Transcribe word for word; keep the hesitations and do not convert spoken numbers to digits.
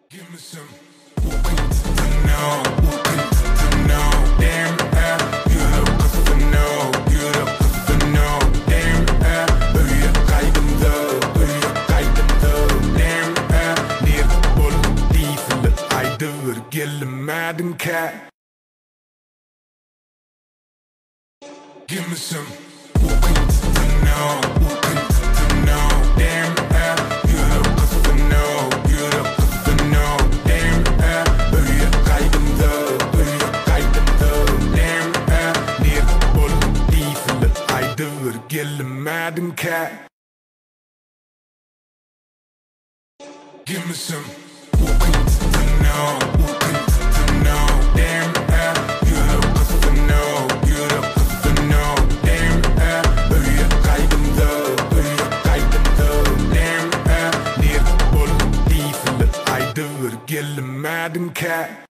Give me some no, no, damn, uh, you look for no, you look for no, damn, uh, you kaydım da, you kaydım da, damn, uh, near bull, diesel, I do it, gelmedin ka. Give me some no, no, damn, uh, you look for no, you look for no, damn, uh, you kaydım da, you kaydım da, damn, uh, near bull, diesel, I do it, gelmedin ka. Give me some no, no, damn, uh, you look for no, you look for no, damn, uh, you kaydım da, you kaydım da, damn, uh, near bull, diesel, I do it, gelmedin ka.